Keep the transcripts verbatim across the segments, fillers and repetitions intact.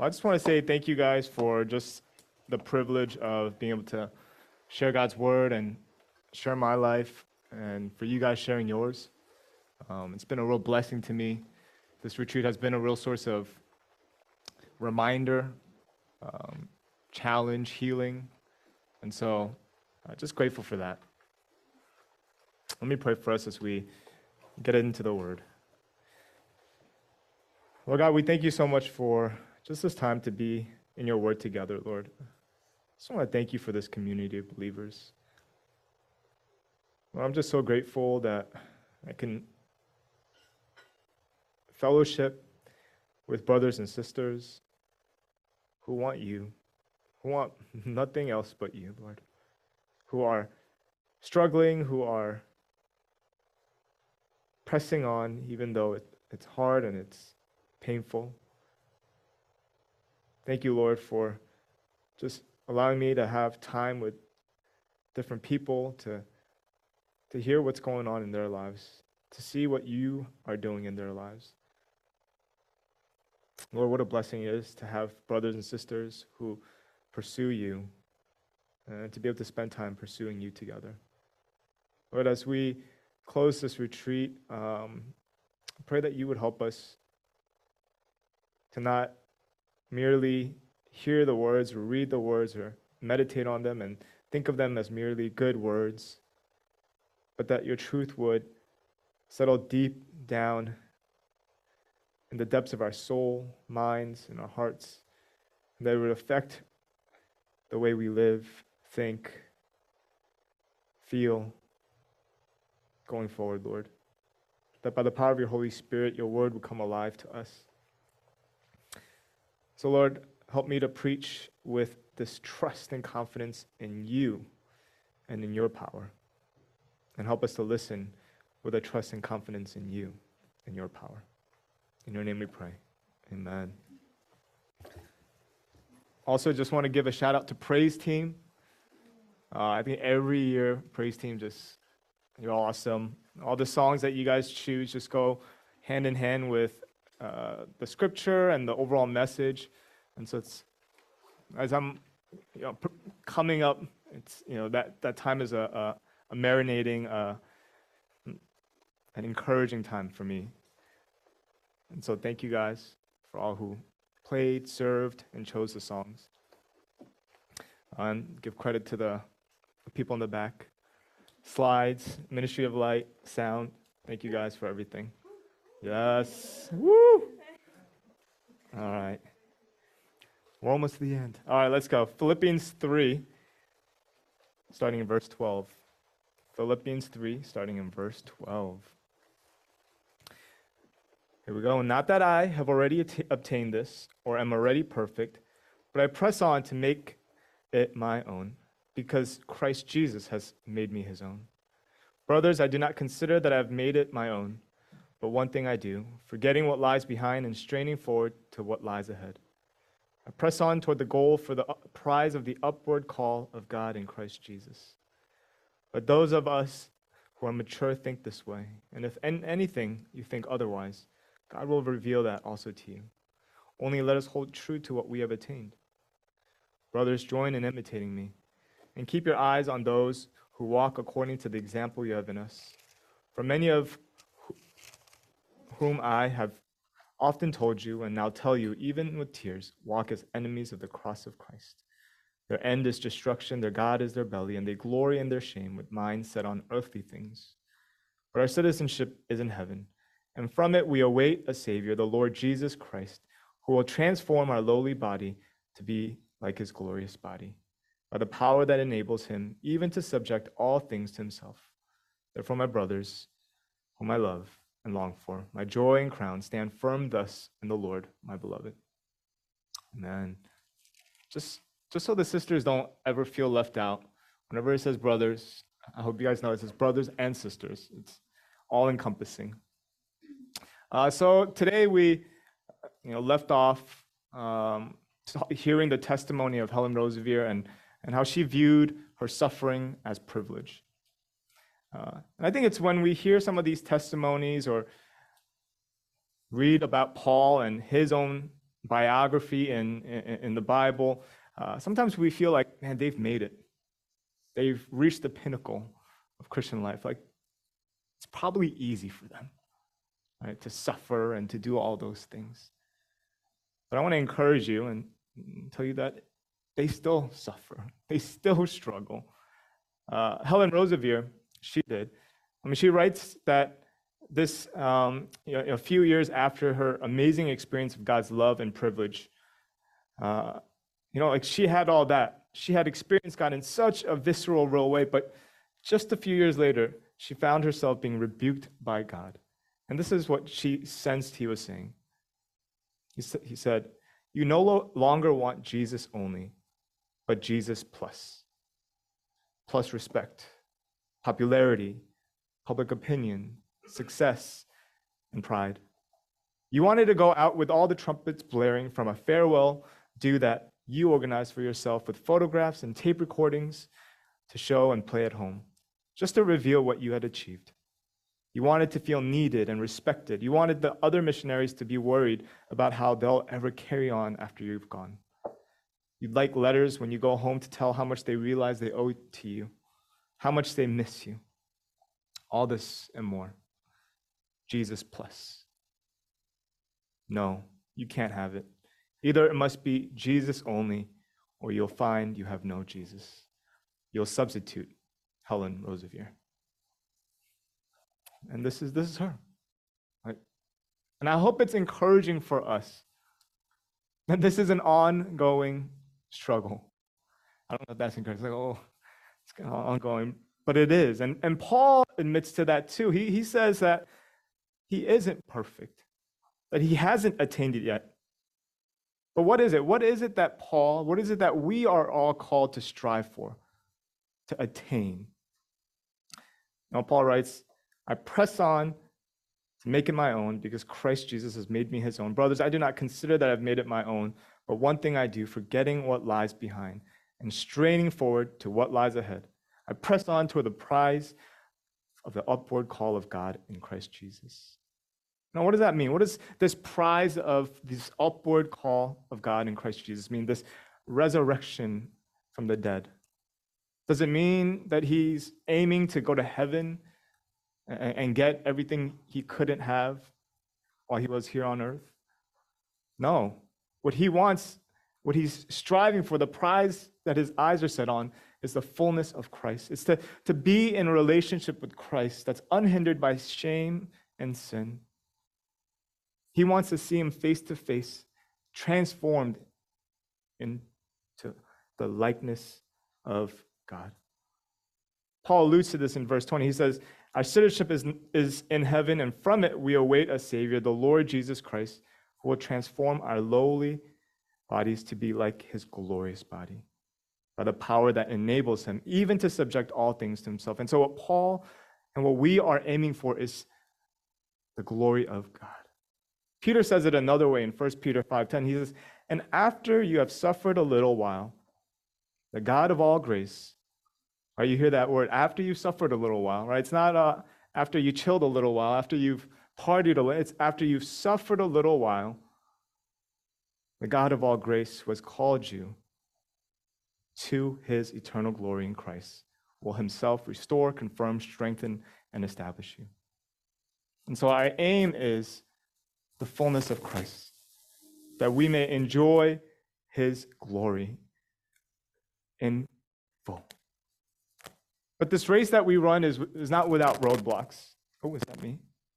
Well, I just want to say thank you guys for just the privilege of being able to share God's word and share my life, and for you guys sharing yours. Um, it's been a real blessing to me. This retreat has been a real source of reminder, um, challenge, healing, and so uh, just grateful for that. Let me pray for us as we get into the word. Lord God, we thank you so much for just this time to be in your word together, Lord. I just want to thank you for this community of believers. Lord, I'm just so grateful that I can fellowship with brothers and sisters who want you, who want nothing else but you, Lord, who are struggling, who are pressing on even though it, it's hard and it's painful. Thank you, Lord, for just allowing me to have time with different people to, to hear what's going on in their lives, to see what you are doing in their lives. Lord, what a blessing it is to have brothers and sisters who pursue you and to be able to spend time pursuing you together. Lord, as we close this retreat, um, I pray that you would help us to not merely hear the words or read the words or meditate on them and think of them as merely good words, but that your truth would settle deep down in the depths of our soul, minds, and our hearts, and that it would affect the way we live, think, feel going forward, Lord. That by the power of your Holy Spirit, your word would come alive to us. So, Lord, help me to preach with this trust and confidence in you and in your power. And help us to listen with a trust and confidence in you and your power. In your name we pray. Amen. Also, just want to give a shout out to Praise Team. Uh, I think every year, Praise Team just, you're awesome. All the songs that you guys choose just go hand in hand with uh, the scripture and the overall message. And so it's, as I'm you know, pr- coming up, it's, you know, that, that time is a, a, a marinating, uh, an encouraging time for me. And so thank you guys for all who played, served, and chose the songs. And give credit to the people in the back. Slides, Ministry of Light, sound. Thank you guys for everything. Yes. Woo! All right. We're almost to the end. All right, let's go. Philippians three, starting in verse twelve. Philippians three, starting in verse twelve. Here we go. Not that I have already at- obtained this or am already perfect, but I press on to make it my own, because Christ Jesus has made me his own. Brothers, I do not consider that I have made it my own, but one thing I do, forgetting what lies behind and straining forward to what lies ahead. I press on toward the goal for the prize of the upward call of God in Christ Jesus. But those of us who are mature think this way, and if in anything you think otherwise, God will reveal that also to you. Only let us hold true to what we have attained. Brothers, join in imitating me, and keep your eyes on those who walk according to the example you have in us. For many of whom I have often told you, and now tell you, even with tears, walk as enemies of the cross of Christ. Their end is destruction, their God is their belly, and they glory in their shame with minds set on earthly things. But our citizenship is in heaven, and from it we await a Savior, the Lord Jesus Christ, who will transform our lowly body to be like his glorious body, by the power that enables him even to subject all things to himself. Therefore, my brothers, whom I love and long for, my joy and crown, stand firm thus in the Lord, my beloved. Amen. Just, just so the sisters don't ever feel left out, whenever it says brothers, I hope you guys know it says brothers and sisters. It's all encompassing. Uh, so today we, you know, left off um, hearing the testimony of Helen Roseveare and, and how she viewed her suffering as privilege. Uh, and I think it's when we hear some of these testimonies or read about Paul and his own biography in, in, in the Bible, uh, sometimes we feel like, man, they've made it. They've reached the pinnacle of Christian life. Like, it's probably easy for them, right, to suffer and to do all those things. But I want to encourage you and tell you that they still suffer. They still struggle. Uh, Helen Roseveare, she did. I mean, she writes that this, um, you know, a few years after her amazing experience of God's love and privilege, uh, you know, like she had all that. She had experienced God in such a visceral, real way, but just a few years later, she found herself being rebuked by God. And this is what she sensed he was saying. He, sa- he said, "You no lo- longer want Jesus only, but Jesus plus. Plus respect, popularity, public opinion, success, and pride. You wanted to go out with all the trumpets blaring from a farewell do that you organized for yourself with photographs and tape recordings to show and play at home, just to reveal what you had achieved. You wanted to feel needed and respected. You wanted the other missionaries to be worried about how they'll ever carry on after you've gone. You'd like letters when you go home to tell how much they realize they owe to you, how much they miss you. All this and more. Jesus plus. No, you can't have it. Either it must be Jesus only, or you'll find you have no Jesus. You'll substitute Helen Roseveare." And this is this is her. Right? And I hope it's encouraging for us that this is an ongoing struggle. I don't know if that's encouraging. It's like, oh, it's kind of ongoing, but it is. And, and Paul admits to that too. He, he says that he isn't perfect, that he hasn't attained it yet. But what is it? What is it that Paul, what is it that we are all called to strive for, to attain? Now, Paul writes, "I press on to make it my own because Christ Jesus has made me his own. Brothers, I do not consider that I've made it my own, but one thing I do, forgetting what lies behind and straining forward to what lies ahead. I press on toward the prize of the upward call of God in Christ Jesus." Now, what does that mean? What does this prize of this upward call of God in Christ Jesus mean? This resurrection from the dead. Does it mean that he's aiming to go to heaven and get everything he couldn't have while he was here on earth? No. What he wants, what he's striving for, the prize that his eyes are set on, is the fullness of Christ. It's to, to be in a relationship with Christ that's unhindered by shame and sin. He wants to see him face to face, transformed into the likeness of God. Paul alludes to this in verse twenty. He says, "Our citizenship is, is in heaven, and from it we await a Savior, the Lord Jesus Christ, who will transform our lowly bodies to be like his glorious body, by the power that enables him even to subject all things to himself." And so what Paul and what we are aiming for is the glory of God. Peter says it another way in First Peter five ten. He says, "And after you have suffered a little while, the God of all grace," right, you hear that word, after you suffered a little while, right? It's not uh, after you chilled a little while, after you've partied a little, it's after you've suffered a little while, the God of all grace who has called you to his eternal glory in Christ will himself restore, confirm, strengthen, and establish you. And so our aim is the fullness of Christ, that we may enjoy his glory in full. But this race that we run is, is not without roadblocks. Oh, is that me?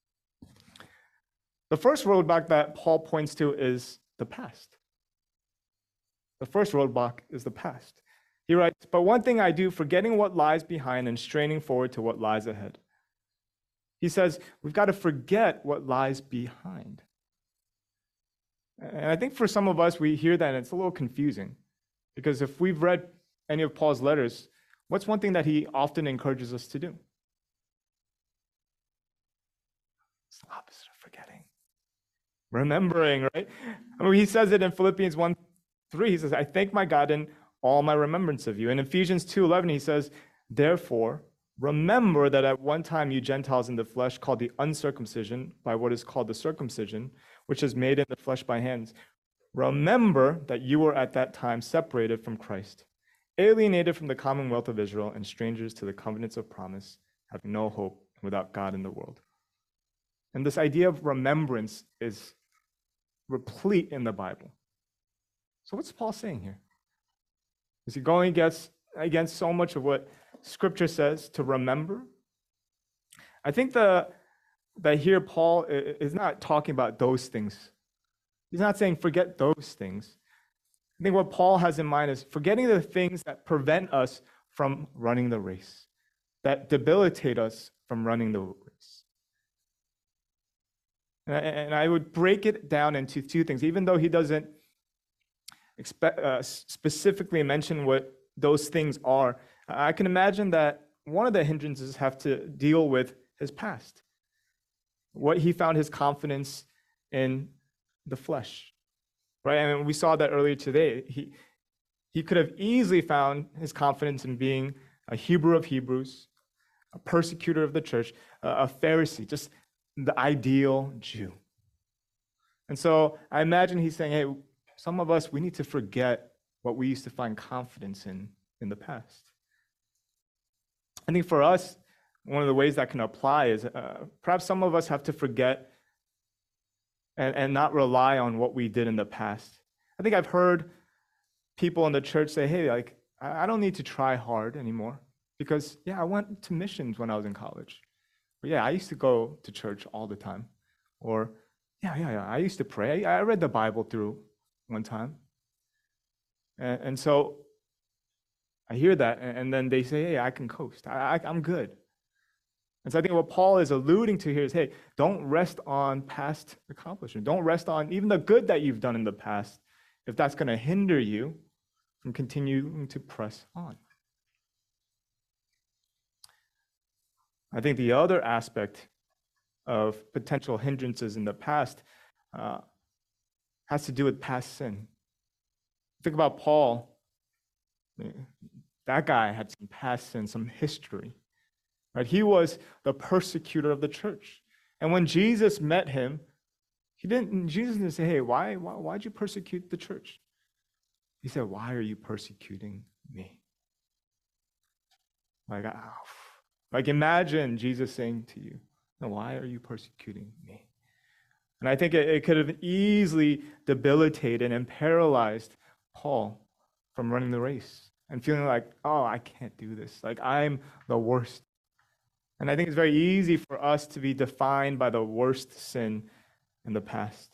The first roadblock that Paul points to is the past. The first roadblock is the past. He writes, "But one thing I do, forgetting what lies behind and straining forward to what lies ahead." He says, we've got to forget what lies behind. And I think for some of us, we hear that and it's a little confusing. Because if we've read any of Paul's letters, what's one thing that he often encourages us to do? It's the opposite of forgetting. Remembering, right? I mean, he says it in Philippians one three. He says, "I thank my God in all my remembrance of you." In Ephesians two eleven, he says, "Therefore, remember that at one time you Gentiles in the flesh, called the uncircumcision by what is called the circumcision, which is made in the flesh by hands. Remember that you were at that time separated from Christ, alienated from the commonwealth of Israel, and strangers to the covenants of promise, having no hope, without God in the world. And this idea of remembrance is replete in the Bible. So what's Paul saying here? Is he going against, against so much of what Scripture says to remember? I think the, that here Paul is not talking about those things. He's not saying forget those things. I think what Paul has in mind is forgetting the things that prevent us from running the race, that debilitate us from running the race. And I would break it down into two things, even though he doesn't expect, uh, specifically mention what those things are. I can imagine that one of the hindrances have to deal with his past, what he found his confidence in the flesh, right? And we saw that earlier today. He, he could have easily found his confidence in being a Hebrew of Hebrews, a persecutor of the church, a Pharisee, just the ideal Jew. And so I imagine he's saying, hey, some of us, we need to forget what we used to find confidence in in the past. I think for us, one of the ways that can apply is uh, perhaps some of us have to forget and, and not rely on what we did in the past. I think I've heard people in the church say, hey, like, I don't need to try hard anymore because, yeah, I went to missions when I was in college. But yeah, I used to go to church all the time. Or, yeah, yeah, yeah, I used to pray. I read the Bible through one time. And, and so I hear that, and then they say, hey, I can coast. I, I, I'm good. And so I think what Paul is alluding to here is, hey, don't rest on past accomplishment. Don't rest on even the good that you've done in the past, if that's going to hinder you from continuing to press on. I think the other aspect of potential hindrances in the past uh, has to do with past sin. Think about Paul. That guy had some past sin, some history. Right? He was the persecutor of the church. And when Jesus met him, he didn't, Jesus didn't say, hey, why, why, why'd you persecute the church? He said, why are you persecuting me? Like, oh, like imagine Jesus saying to you, no, why are you persecuting me? And I think it, it could have easily debilitated and paralyzed Paul from running the race and feeling like, oh, I can't do this. Like, I'm the worst. And I think it's very easy for us to be defined by the worst sin in the past.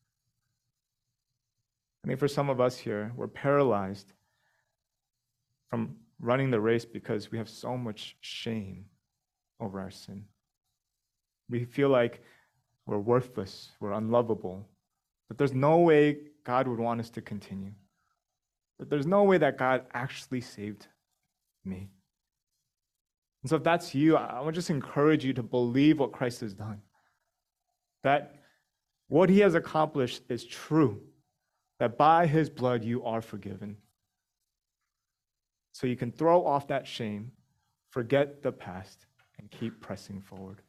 I think for some of us here, we're paralyzed from running the race because we have so much shame over our sin. We feel like we're worthless, we're unlovable, that there's no way God would want us to continue, that there's no way that God actually saved me. And so if that's you, I would just encourage you to believe what Christ has done, that what he has accomplished is true, that by his blood you are forgiven. So you can throw off that shame, forget the past, and keep pressing forward.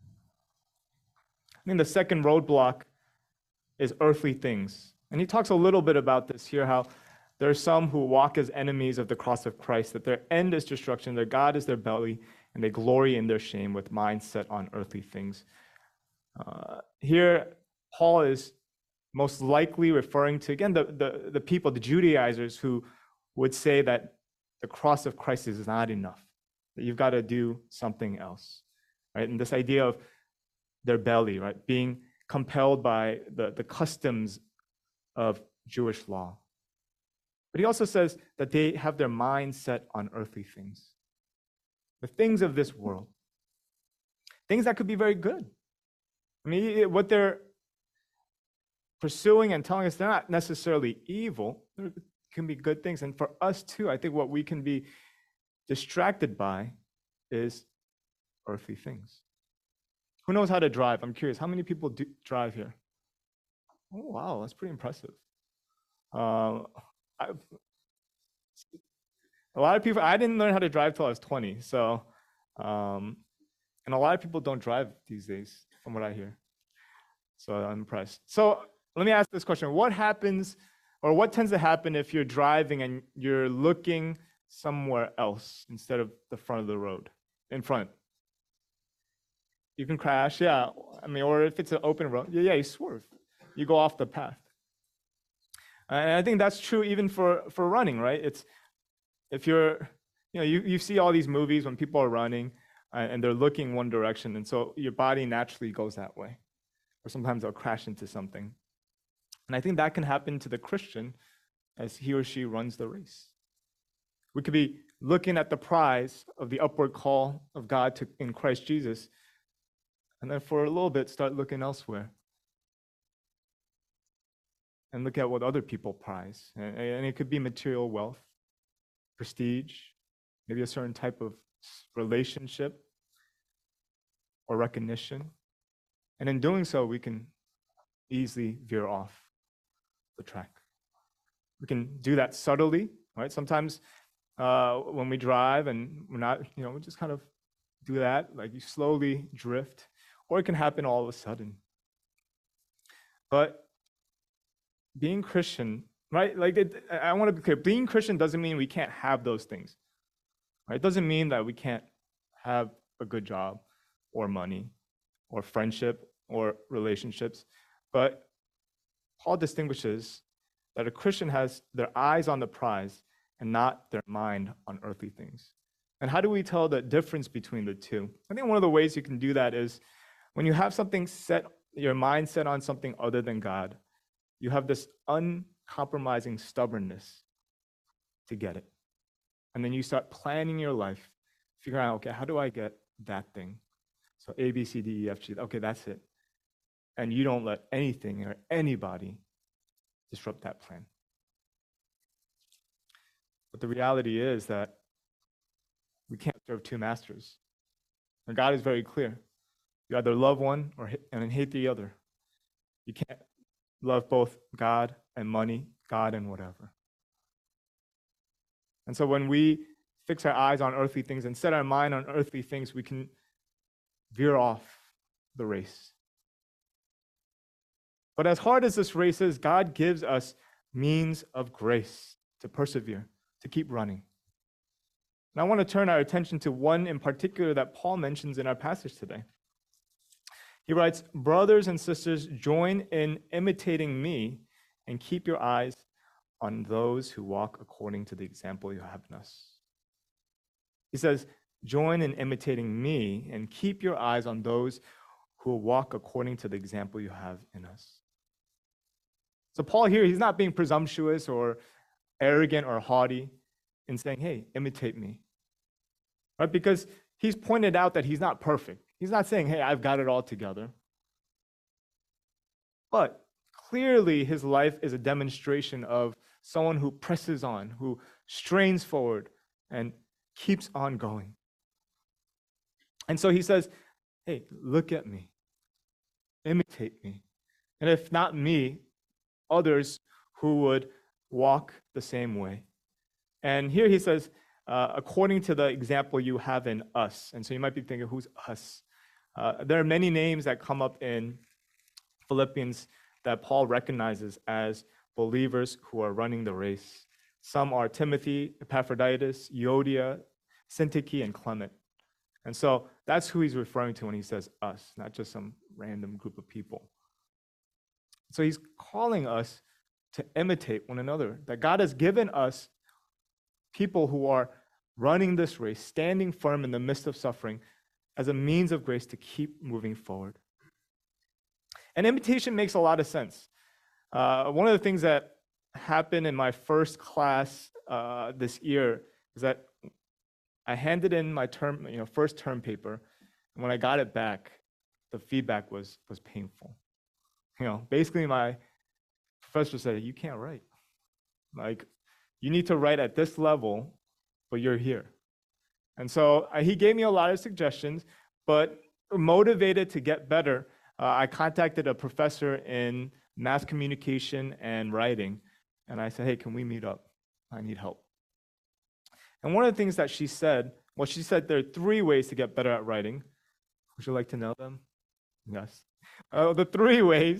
I think the second roadblock is earthly things. And he talks a little bit about this here, how there are some who walk as enemies of the cross of Christ, that their end is destruction, their God is their belly, and they glory in their shame with minds set on earthly things. Uh, here, Paul is most likely referring to, again, the, the, the people, the Judaizers, who would say that the cross of Christ is not enough, that you've got to do something else, right? And this idea of their belly, right, being compelled by the, the customs of Jewish law. But he also says that they have their minds set on earthly things, the things of this world, things that could be very good. I mean, what they're pursuing and telling us, they're not necessarily evil. There can be good things. And for us too, I think what we can be distracted by is earthly things. Who knows how to drive? I'm curious. How many people do drive here? Oh, wow, that's pretty impressive. Uh, I, a lot of people, I didn't learn how to drive till I was twenty. So, um, and a lot of people don't drive these days, from what I hear. So I'm impressed. So Let me ask this question. What happens, or what tends to happen if you're driving and you're looking somewhere else instead of the front of the road, in front? You can crash, yeah. I mean, or if it's an open road, yeah, yeah, you swerve. You go off the path. And I think that's true even for, for running, right? It's if you're, you know, you, you see all these movies when people are running uh, and they're looking one direction, and so your body naturally goes that way. Or sometimes they'll crash into something. And I think that can happen to the Christian as he or she runs the race. We could be looking at the prize of the upward call of God to, in Christ Jesus, and then for a little bit start looking elsewhere and look at what other people prize. And, and it could be material wealth, prestige, maybe a certain type of relationship or recognition. And in doing so, we can easily veer off the track. We can do that subtly, right? Sometimes uh, when we drive and we're not, you know, we just kind of do that, like you slowly drift, or it can happen all of a sudden. But being Christian, right? Like it, I want to be clear, being Christian doesn't mean we can't have those things, right? It doesn't mean that we can't have a good job or money or friendship or relationships. But Paul distinguishes that a Christian has their eyes on the prize and not their mind on earthly things. And how do we tell the difference between the two? I think one of the ways you can do that is when you have something set, your mind set on something other than God, you have this uncompromising stubbornness to get it. And then you start planning your life, figuring out, okay, how do I get that thing? So A, B, C, D, E, F, G, okay, that's it. And you don't let anything or anybody disrupt that plan. But the reality is that we can't serve two masters. And God is very clear. You either love one or and hate the other. You can't love both God and money, God and whatever. And so when we fix our eyes on earthly things and set our mind on earthly things, we can veer off the race. But as hard as this race is, God gives us means of grace to persevere, to keep running. And I want to turn our attention to one in particular that Paul mentions in our passage today. He writes, "Brothers and sisters, join in imitating me and keep your eyes on those who walk according to the example you have in us." He says, join in imitating me and keep your eyes on those who walk according to the example you have in us. So Paul here, he's not being presumptuous or arrogant or haughty in saying, hey, imitate me. Right? Because he's pointed out that he's not perfect. He's not saying, hey, I've got it all together. But clearly his life is a demonstration of someone who presses on, who strains forward and keeps on going. And so he says, hey, look at me, imitate me. And if not me, others who would walk the same way. And here he says, uh, according to the example you have in us. And so you might be thinking, who's us? Uh, there are many names that come up in Philippians that Paul recognizes as believers who are running the race. Some are Timothy, Epaphroditus, Euodia, Syntyche, and Clement. And so that's who he's referring to when he says us, not just some random group of people. So he's calling us to imitate one another, that God has given us people who are running this race, standing firm in the midst of suffering as a means of grace to keep moving forward. And imitation makes a lot of sense. Uh, one of the things that happened in my first class uh, this year is that I handed in my term, you know, first term paper, and when I got it back, the feedback was was painful. You know, basically my professor said, you can't write. Like, you need to write at this level, but you're here. And so uh, he gave me a lot of suggestions, but motivated to get better, uh, I contacted a professor in mass communication and writing, and I said, hey, can we meet up? I need help. And one of the things that she said, well, she said there are three ways to get better at writing. Would you like to know them? Yes. Uh, the three ways.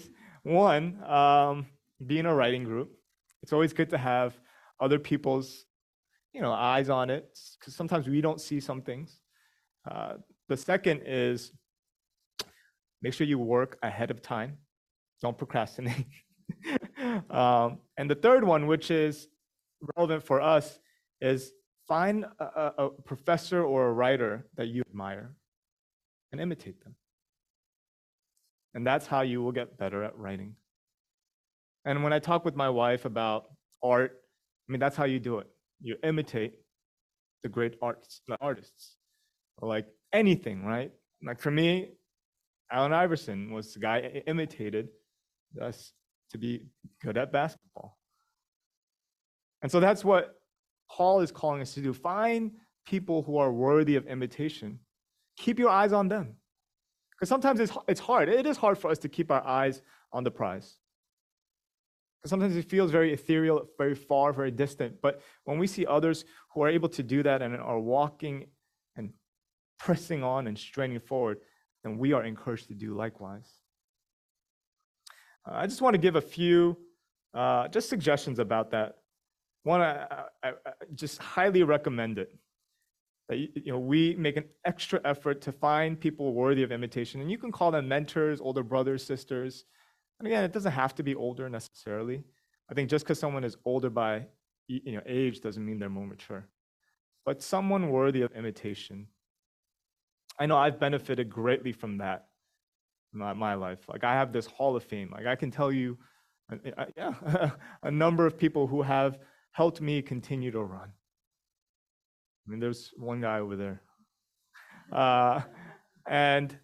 One, um, be in a writing group. It's always good to have other people's, you know, eyes on it, because sometimes we don't see some things. Uh, the second is make sure you work ahead of time. Don't procrastinate. um, and the third one, which is relevant for us, is find a, a professor or a writer that you admire and imitate them. And that's how you will get better at writing. And when I talk with my wife about art, I mean, that's how you do it. You imitate the great arts, the artists, or like anything, right? Like for me, Allen Iverson was the guy I imitated us to be good at basketball. And so that's what Paul is calling us to do. Find people who are worthy of imitation. Keep your eyes on them. Because sometimes it's, it's hard. It is hard for us to keep our eyes on the prize. Because sometimes it feels very ethereal, very far, very distant. But when we see others who are able to do that and are walking and pressing on and straining forward, then we are encouraged to do likewise. Uh, I just want to give a few uh, just suggestions about that. One, I, I, I just highly recommend it. That you know, we make an extra effort to find people worthy of imitation. And you can call them mentors, older brothers, sisters. And again, it doesn't have to be older necessarily. I think just because someone is older by you know, age doesn't mean they're more mature. But someone worthy of imitation. I know I've benefited greatly from that in my, my life. Like I have this hall of fame. Like I can tell you, uh, yeah, a number of people who have helped me continue to run. I mean, there's one guy over there. Uh, and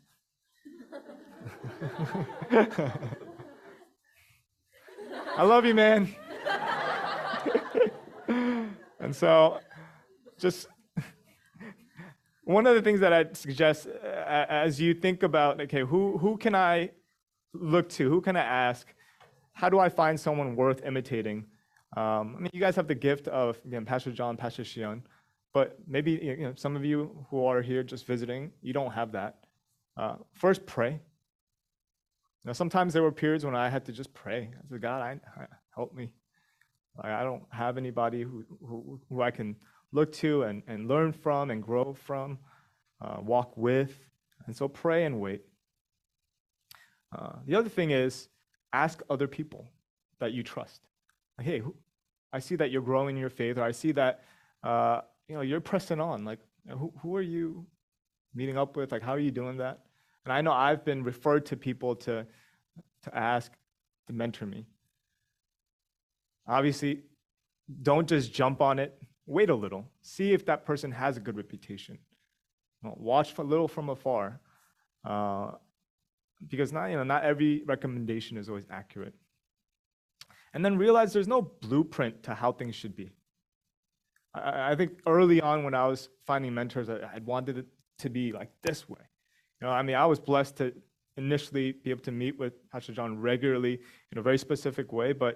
I love you, man. And so just one of the things that I'd suggest uh, as you think about, okay, who, who can I look to? Who can I ask? How do I find someone worth imitating? Um, I mean, you guys have the gift of again, Pastor John, Pastor Shion, but maybe you know, some of you who are here just visiting, you don't have that. Uh, first, pray. Now, sometimes there were periods when I had to just pray. I said, God, I, I, help me. I, I don't have anybody who, who, who I can look to and, and learn from and grow from, uh, walk with. And so pray and wait. Uh, the other thing is ask other people that you trust. Like, hey, who, I see that you're growing in your faith, or I see that uh, you know you're pressing on. Like, who, who are you meeting up with? Like, how are you doing that? And I know I've been referred to people to to ask to mentor me. Obviously, don't just jump on it. Wait a little. See if that person has a good reputation. Well, watch a little from afar, uh, because not you know not every recommendation is always accurate. And then realize there's no blueprint to how things should be. I, I think early on when I was finding mentors, I, I wanted it to be like this way. You know, I mean, I was blessed to initially be able to meet with Pastor John regularly in a very specific way, but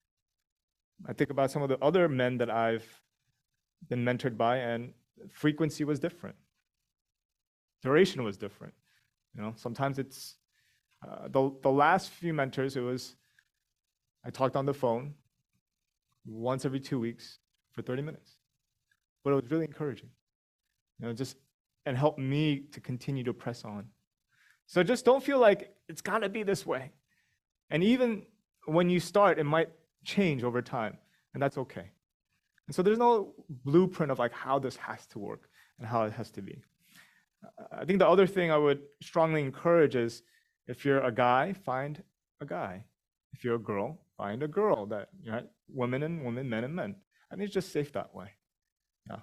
I think about some of the other men that I've been mentored by, and frequency was different. Duration was different. You know, sometimes it's, uh, the, the last few mentors, it was, I talked on the phone once every two weeks for thirty minutes. But it was really encouraging, you know, just, and helped me to continue to press on. So just don't feel like it's gotta be this way. And even when you start, it might change over time, and that's okay. And so there's no blueprint of like how this has to work and how it has to be. I think the other thing I would strongly encourage is if you're a guy, find a guy. If you're a girl, find a girl that, you know, women and women, men and men. I think it's just safe that way. Yeah.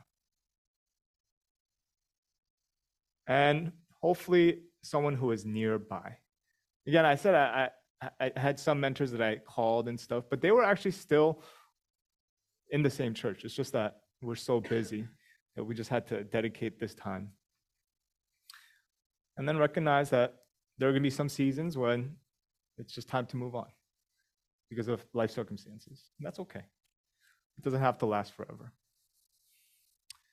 And hopefully someone who is nearby. Again, I said I, I, I had some mentors that I called and stuff, but they were actually still in the same church. It's just that we're so busy that we just had to dedicate this time. And then recognize that there are going to be some seasons when it's just time to move on because of life circumstances. And that's okay. It doesn't have to last forever.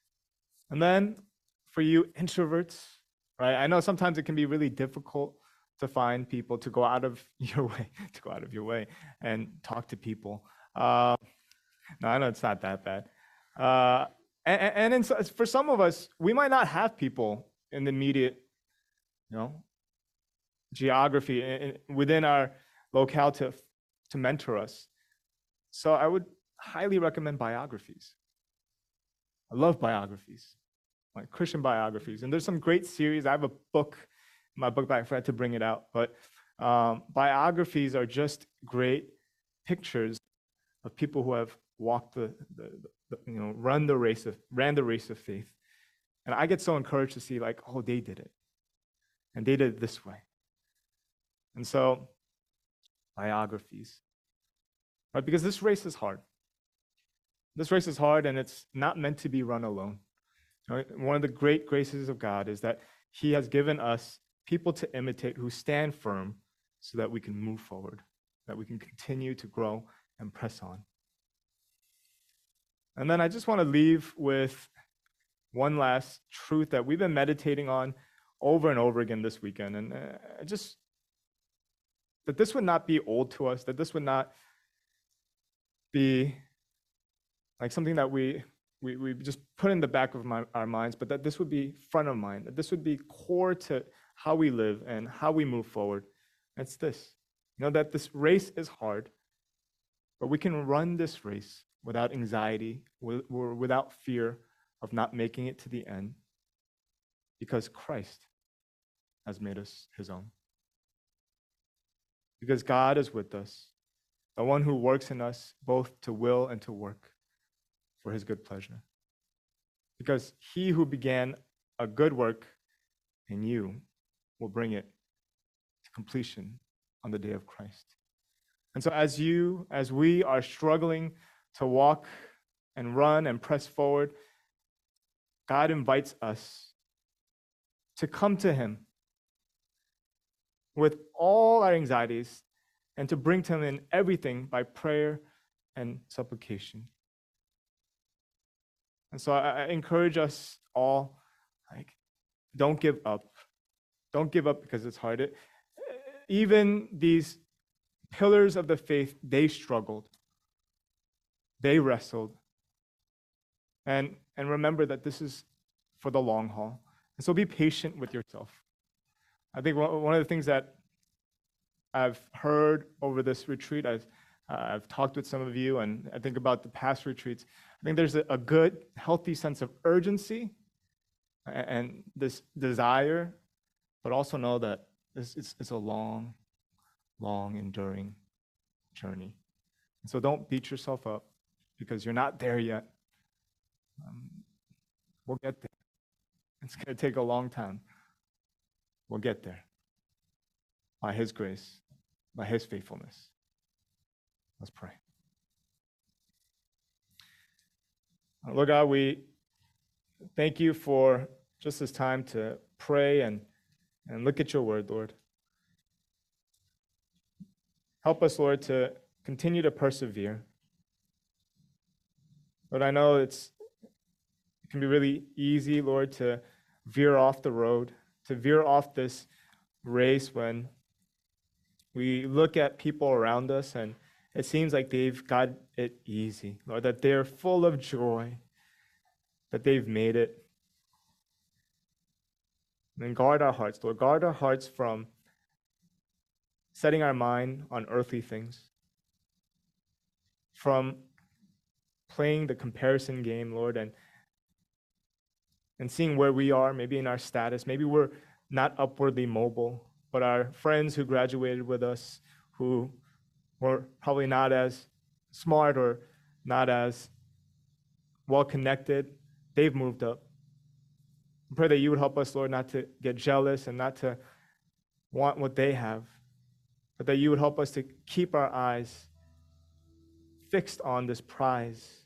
And then for you introverts, right? I know sometimes it can be really difficult to find people, to go out of your way, to go out of your way and talk to people. Uh, no, I know it's not that bad. Uh, and and in, for some of us, we might not have people in the immediate, you know, geography in, within our locale to, to mentor us. So I would highly recommend biographies. I love biographies, like Christian biographies. And there's some great series. I have a book, my book bag, I forgot to bring it out. But um, biographies are just great pictures of people who have walked the, the, the, you know, run the race of, ran the race of faith. And I get so encouraged to see, like, oh, they did it. And they did it this way. And so, biographies. Right? Because this race is hard. This race is hard, and it's not meant to be run alone. Right? One of the great graces of God is that he has given us people to imitate who stand firm so that we can move forward, that we can continue to grow and press on. And then I just want to leave with one last truth that we've been meditating on over and over again this weekend. And uh, just that this would not be old to us, that this would not be like something that we we, we just put in the back of my, our minds, but that this would be front of mind, that this would be core to how we live and how we move forward. And it's this, you know, that this race is hard, but we can run this race without anxiety, or without fear of not making it to the end, because Christ has made us his own. Because God is with us, the one who works in us both to will and to work for his good pleasure. Because he who began a good work in you will bring it to completion on the day of Christ. And so as you, as we are struggling to walk and run and press forward, God invites us to come to him with all our anxieties and to bring to him in everything by prayer and supplication. And so I, I encourage us all, like, don't give up. Don't give up because it's hard. It, even these pillars of the faith, they struggled. They wrestled. And, and remember that this is for the long haul. And so be patient with yourself. I think one of the things that I've heard over this retreat, I've, uh, I've talked with some of you, and I think about the past retreats. I think there's a, a good, healthy sense of urgency and, and this desire, but also know that this, it's, it's a long, long, enduring journey. And so don't beat yourself up because you're not there yet. Um, we'll get there. It's going to take a long time. We'll get there by his grace, by his faithfulness. Let's pray. Lord God, we thank you for just this time to pray and, and look at your word, Lord. Help us, Lord, to continue to persevere. Lord, I know it's it can be really easy, Lord, to veer off the road, to veer off this race when we look at people around us and it seems like they've got it easy, Lord, that they're full of joy, that they've made it. And guard our hearts, Lord. Guard our hearts from setting our mind on earthly things, from playing the comparison game, Lord, and and seeing where we are, maybe in our status. Maybe we're not upwardly mobile, but our friends who graduated with us, who were probably not as smart or not as well-connected, they've moved up. I pray that you would help us, Lord, not to get jealous and not to want what they have, but that you would help us to keep our eyes fixed on this prize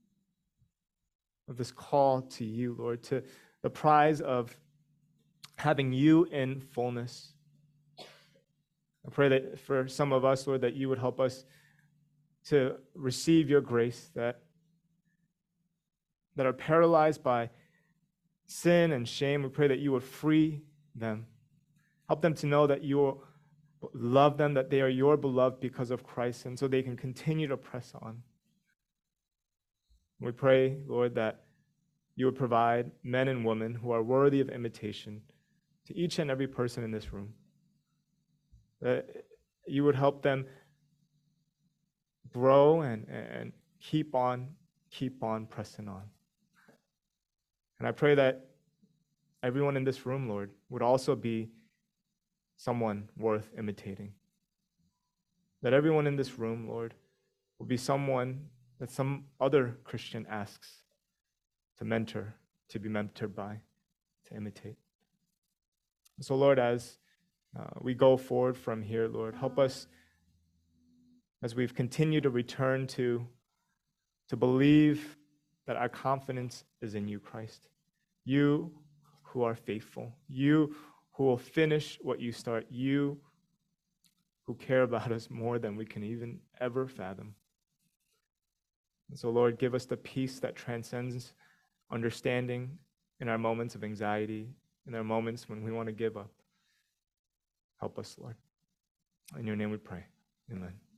of this call to you, Lord, to the prize of having you in fullness. I pray that for some of us, Lord, that you would help us to receive your grace, that, that are paralyzed by sin and shame. We pray that you would free them. Help them to know that you love them, that they are your beloved because of Christ, and so they can continue to press on. We pray, Lord, that you would provide men and women who are worthy of imitation to each and every person in this room. That you would help them grow and, and keep on, keep on pressing on. And I pray that everyone in this room, Lord, would also be someone worth imitating. That everyone in this room, Lord, will be someone that some other Christian asks to mentor, to be mentored by, to imitate. So, Lord, as uh, we go forward from here, Lord, help us as we've continued to return to, to believe that our confidence is in you, Christ. You who are faithful, you who will finish what you start, you who care about us more than we can even ever fathom. And so, Lord, give us the peace that transcends understanding in our moments of anxiety, in our moments when we want to give up. Help us, Lord. In your name we pray. Amen.